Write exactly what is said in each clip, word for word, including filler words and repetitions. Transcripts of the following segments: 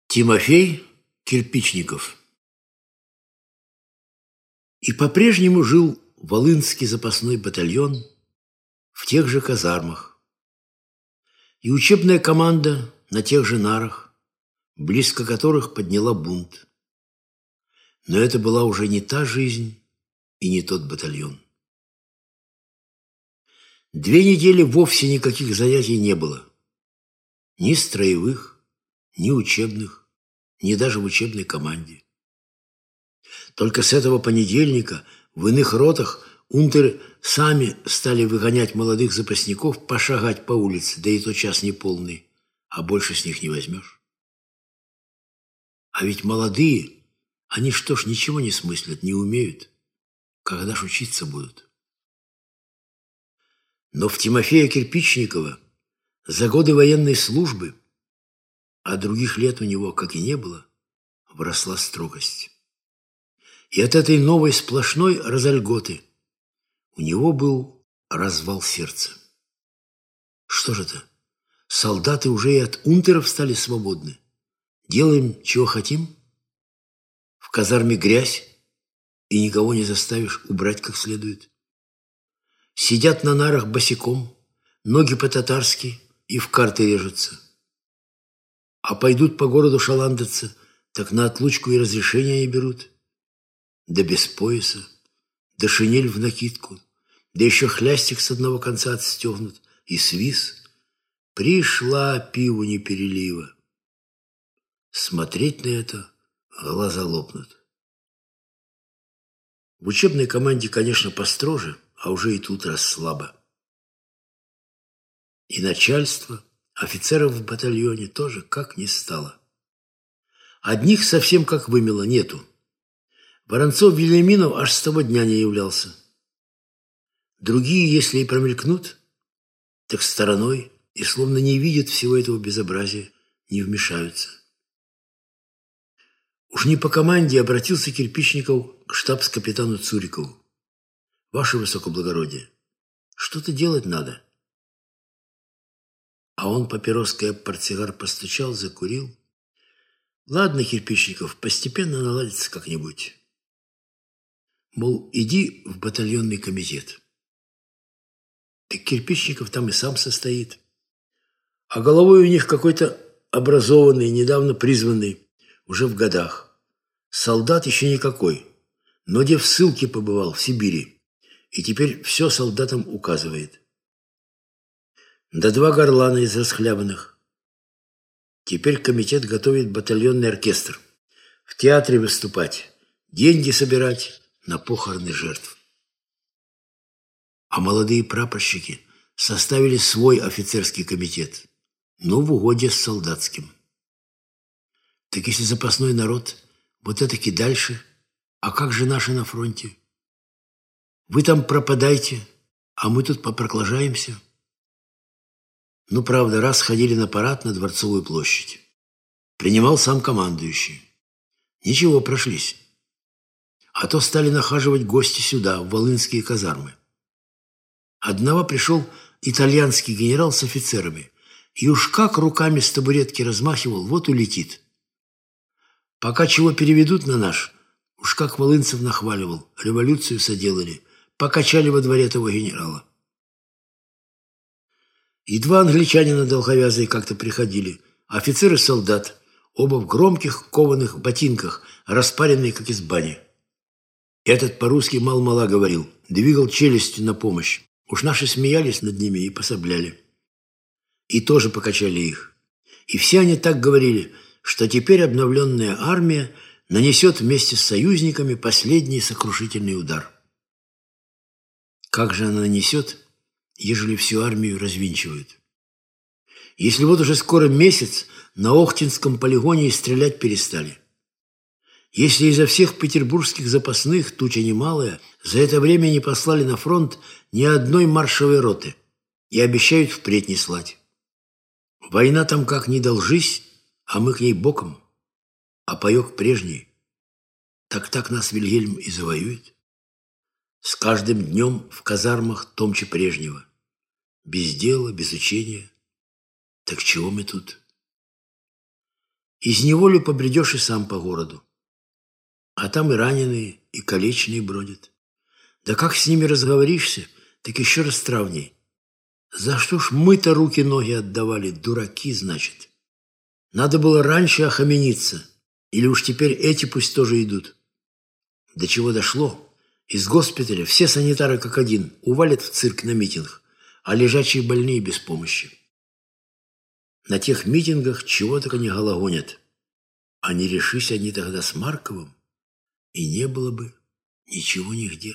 Тимофей Кирпичников. И по-прежнему жил Волынский запасной батальон в тех же казармах. И учебная команда на тех же нарах, близко которых подняла бунт. Но это была уже не та жизнь и не тот батальон. Две недели вовсе никаких занятий не было. Ни строевых, ни учебных, ни даже в учебной команде. Только с этого понедельника в иных ротах унтеры сами стали выгонять молодых запасников пошагать по улице, да и то час неполный, а больше с них не возьмешь. А ведь молодые, они что ж ничего не смыслят, не умеют, когда ж учиться будут. Но в Тимофея Кирпичникова за годы военной службы, а других лет у него, как и не было, вросла строгость. И от этой новой сплошной разольготы у него был развал сердца. Что же это? Солдаты уже и от унтеров стали свободны. Делаем, чего хотим? В казарме грязь, и никого не заставишь убрать как следует. Сидят на нарах босиком, ноги по-татарски и в карты режутся. А пойдут по городу шаландаться, так на отлучку и разрешения не берут. Да без пояса, да шинель в накидку, да еще хлястик с одного конца отстегнут и свис. Пришла пиву не перелива. Смотреть на это глаза лопнут. В учебной команде, конечно, построже, а уже и тут расслабо. И начальство, офицеров в батальоне тоже как не стало. Одних совсем как вымело нету. Воронцов-Вильяминов аж с того дня не являлся. Другие, если и промелькнут, так стороной и словно не видят всего этого безобразия, не вмешаются. Уж не по команде обратился Кирпичников к штабс-капитану Цурикову. «Ваше высокоблагородие, что-то делать надо». А он папироской об портсигар постучал, закурил. «Ладно, Кирпичников, постепенно наладится как-нибудь». Мол, иди в батальонный комитет. Так Кирпичников там и сам состоит. А головой у них какой-то образованный, недавно призванный, уже в годах. Солдат еще никакой, но где в ссылке побывал, в Сибири, и теперь все солдатам указывает. Да два горлана из расхлябанных. Теперь комитет готовит батальонный оркестр. В театре выступать, деньги собирать на похороны жертв. А молодые прапорщики составили свой офицерский комитет, но в угоде с солдатским. Так если запасной народ, вот это-таки дальше, а как же наши на фронте? Вы там пропадайте, а мы тут попроклажаемся. Ну, правда, раз ходили на парад на Дворцовую площадь. Принимал сам командующий. Ничего, прошлись. А то стали нахаживать гости сюда, в волынские казармы. Одного пришел итальянский генерал с офицерами, и уж как руками с табуретки размахивал, вот улетит. Пока чего переведут на наш, уж как Волынцев нахваливал, революцию соделали, покачали во дворе того генерала. И два англичанина долговязые как-то приходили, офицер и солдат, оба в громких кованых ботинках, распаренные, как из бани. Этот по-русски мал-мала говорил, двигал челюстью на помощь. Уж наши смеялись над ними и пособляли. И тоже покачали их. И все они так говорили, что теперь обновленная армия нанесет вместе с союзниками последний сокрушительный удар. Как же она нанесет, ежели всю армию развинчивают? Если вот уже скоро месяц на Охтинском полигоне и стрелять перестали. Если изо всех петербургских запасных, туча немалая, за это время не послали на фронт ни одной маршевой роты и обещают впредь не слать. Война там как ни должись, а мы к ней боком, а паёк прежний. Так-так нас Вильгельм и завоюет. С каждым днем в казармах томче прежнего. Без дела, без учения. Так чего мы тут? Из неволи побредешь и сам по городу. А там и раненые, и калечные бродят. Да как с ними разговоришься, так еще раз травней. За что ж мы-то руки-ноги отдавали, дураки, значит? Надо было раньше охамениться, или уж теперь эти пусть тоже идут. До чего дошло? Из госпиталя все санитары как один увалят в цирк на митинг, а лежачие больные без помощи. На тех митингах чего только не гологонят. А не решись они тогда с Марковым, и не было бы ничего нигде.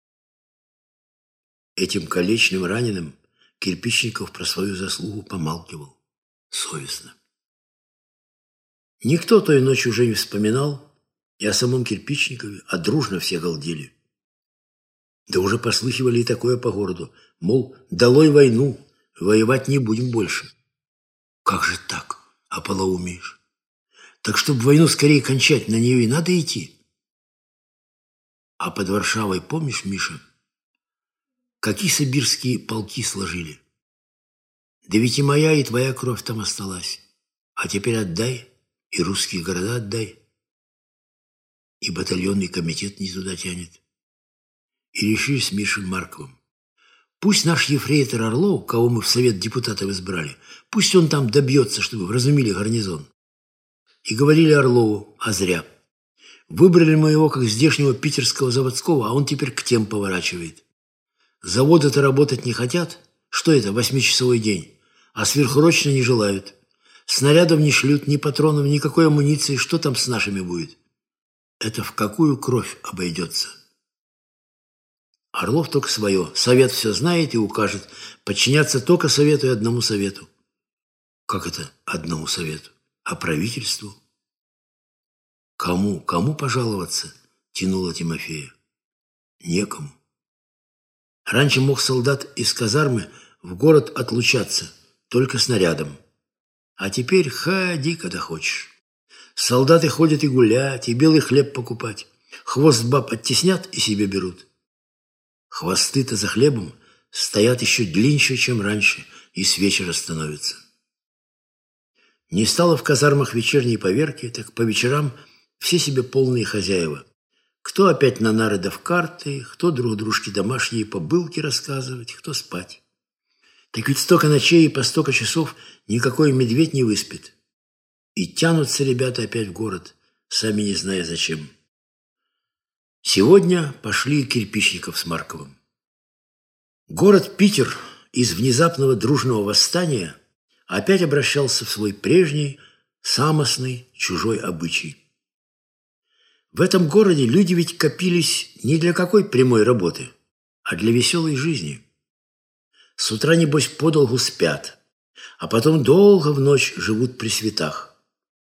Этим калечным раненым Кирпичников про свою заслугу помалкивал совестно. Никто той ночью уже не вспоминал и о самом Кирпичникове, а дружно все галдели. Да уже послыхивали и такое по городу, мол, долой войну, воевать не будем больше. Как же так, ополоумеешь? Так чтобы войну скорее кончать, на нее и надо идти. А под Варшавой, помнишь, Миша, какие сибирские полки сложили? Да ведь и моя, и твоя кровь там осталась. А теперь отдай, и русские города отдай. И батальонный комитет не туда тянет. И решили с Мишей Марковым. Пусть наш ефрейтор Орлов, кого мы в совет депутатов избрали, пусть он там добьется, чтобы вразумили гарнизон. И говорили Орлову, а зря. Выбрали мы его как здешнего питерского заводского, а он теперь к тем поворачивает. Заводы-то работать не хотят. Что это, восьмичасовой день? А сверхурочно не желают. Снарядов не шлют, ни патронов, никакой амуниции. Что там с нашими будет? Это в какую кровь обойдется? Орлов только свое. Совет все знает и укажет. Подчиняться только совету и одному совету. Как это одному совету? А правительству? Кому, кому пожаловаться? Тянула Тимофея. Некому. Раньше мог солдат из казармы в город отлучаться, только снарядом. А теперь ходи, когда хочешь. Солдаты ходят и гулять, и белый хлеб покупать. Хвост баб оттеснят и себе берут. Хвосты-то за хлебом стоят еще длиннее, чем раньше, и с вечера становятся. Не стало в казармах вечерней поверки, так по вечерам все себе полные хозяева. Кто опять на нары да в карты, кто друг дружке домашние побылки рассказывать, кто спать. Так ведь столько ночей и по столько часов никакой медведь не выспит. И тянутся ребята опять в город, сами не зная зачем. Сегодня пошли Кирпичников с Марковым. Город Питер из внезапного дружного восстания опять обращался в свой прежний, самостный, чужой обычай. В этом городе люди ведь копились не для какой прямой работы, а для веселой жизни. С утра, небось, подолгу спят, а потом долго в ночь живут при светах.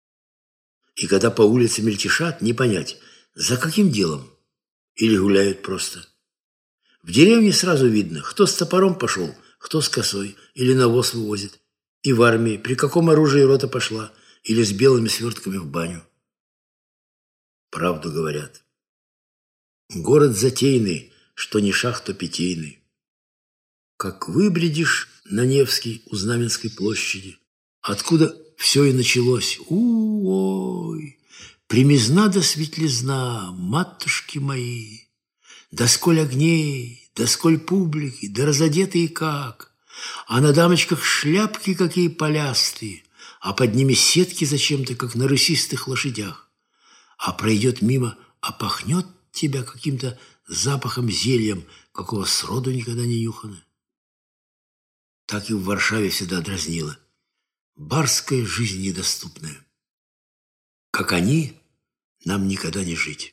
И когда по улице мельтешат, не понять, за каким делом, или гуляют просто. В деревне сразу видно, кто с топором пошел, кто с косой, или навоз вывозит. И в армии, при каком оружии рота пошла, или с белыми свертками в баню. Правду говорят. Город затейный, что ни шах, то питейный. Как выбредишь на Невский у Знаменской площади, откуда все и началось. У-ой, примизна да светлизна, матушки мои, да сколь огней, да сколь публики, да разодетые как, а на дамочках шляпки какие полястые, а под ними сетки зачем-то, как на рысистых лошадях. А пройдет мимо, а пахнет тебя каким-то запахом зельем, какого сроду никогда не нюхано. Так и в Варшаве всегда дразнило. Барская жизнь недоступная. Как они, нам никогда не жить.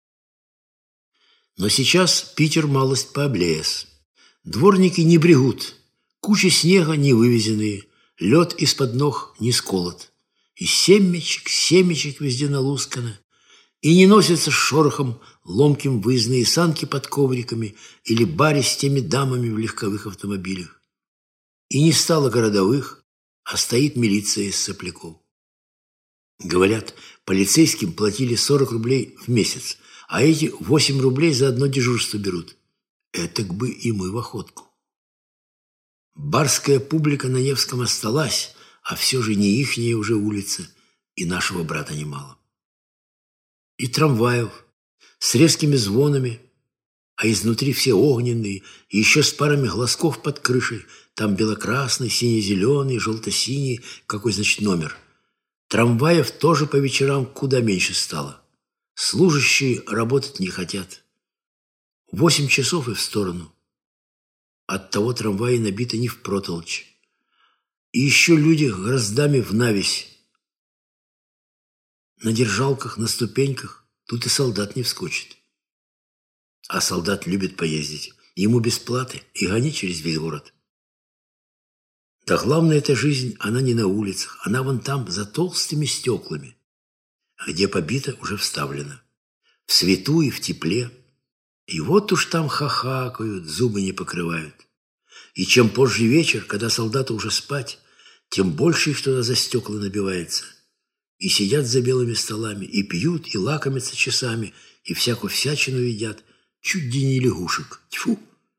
Но сейчас Питер малость пооблез. Дворники не брегут, кучи снега не вывезенные, лед из-под ног не сколот. И семечек, семечек везде налускано. И не носятся с шорохом ломким выездные санки под ковриками или баре с теми дамами в легковых автомобилях. И не стало городовых, а стоит милиция из сопляков. Говорят, полицейским платили сорок рублей в месяц, а эти восемь рублей за одно дежурство берут. Этак бы и мы в охотку. Барская публика на Невском осталась, а все же не ихняя уже улица, и нашего брата немало. И трамваев с резкими звонами, а изнутри все огненные, и еще с парами глазков под крышей, там белокрасный, сине-зеленый, желто-синий, какой, значит, номер. Трамваев тоже по вечерам куда меньше стало. Служащие работать не хотят. Восемь часов и в сторону. Оттого трамваи набиты не впротолочь. И еще люди гроздами в навесь. На держалках, на ступеньках тут и солдат не вскочит. А солдат любит поездить. Ему без платы и гони через весь город. Да главное, эта жизнь, она не на улицах. Она вон там, за толстыми стеклами, где побита уже вставлена. В свету и в тепле. И вот уж там хахакают, зубы не покрывают. И чем позже вечер, когда солдаты уже спать, тем больше их туда за стекла набивается. И сидят за белыми столами, и пьют, и лакомятся часами, и всякую всячину едят, чуть ли не лягушек. Тьфу!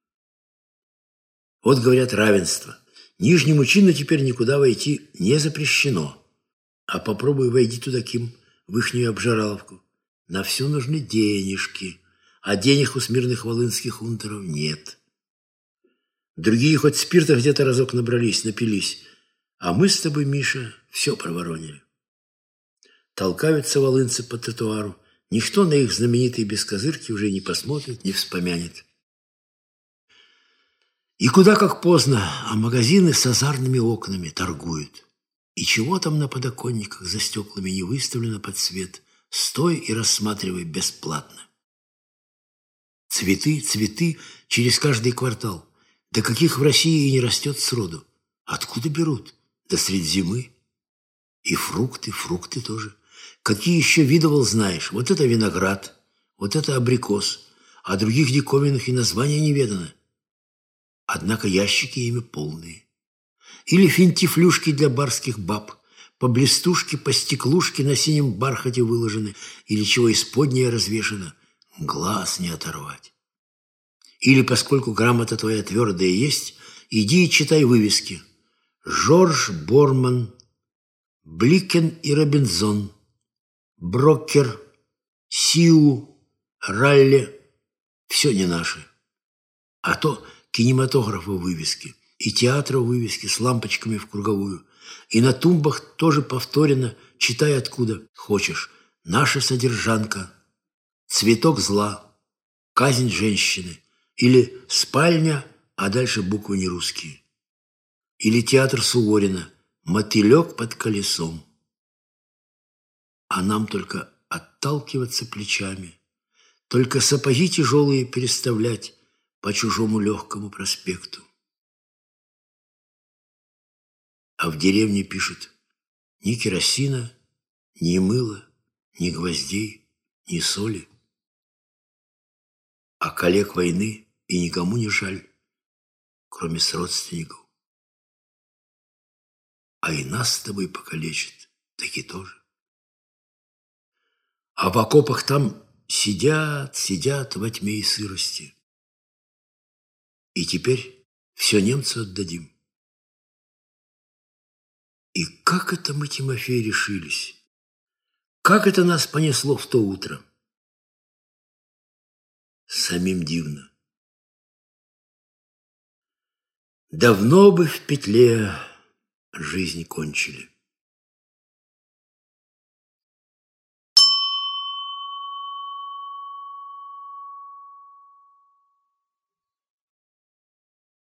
Вот, говорят, равенство. Нижнему чину теперь никуда войти не запрещено. А попробуй войди туда, Ким, в ихнюю обжираловку. На все нужны денежки, а денег у смирных волынских унтеров нет. Другие хоть спирта где-то разок набрались, напились, а мы с тобой, Миша, все проворонили. Толкаются волынцы по тротуару, никто на их знаменитые бескозырки уже не посмотрит, не вспомянет. И куда как поздно, а магазины с азарными окнами торгуют. И чего там на подоконниках за стеклами не выставлено под свет, стой и рассматривай бесплатно. Цветы, цветы через каждый квартал. Да каких в России и не растет сроду. Откуда берут? Да средь зимы. И фрукты, фрукты тоже. Какие еще видывал знаешь? Вот это виноград, вот это абрикос, а других диковинных и названия не ведано. Однако ящики ими полные. Или финтифлюшки для барских баб, по блестушке, по стеклушке на синем бархате выложены, или чего исподнее развешено, глаз не оторвать. Или, поскольку грамота твоя твердая есть, иди и читай вывески. Жорж Борман, Бликен и Робинзон, Брокер, Сиу, Ралли – все не наши. А то кинематографа вывески, и театра вывески с лампочками в круговую, и на тумбах тоже повторено, читай откуда хочешь. Наша содержанка, цветок зла, казнь женщины, или спальня, а дальше буквы не русские. Или театр Суворина, мотылек под колесом. А нам только отталкиваться плечами, только сапоги тяжелые переставлять по чужому легкому проспекту. А в деревне пишут: ни керосина, ни мыла, ни гвоздей, ни соли. А коллег войны и никому не жаль, кроме родственников. А и нас с тобой покалечат, таки тоже. А в окопах там сидят, сидят во тьме и сырости. И теперь все немцу отдадим. И как это мы, Тимофей, решились? Как это нас понесло в то утро? Самим дивно. Давно бы в петле жизнь кончили.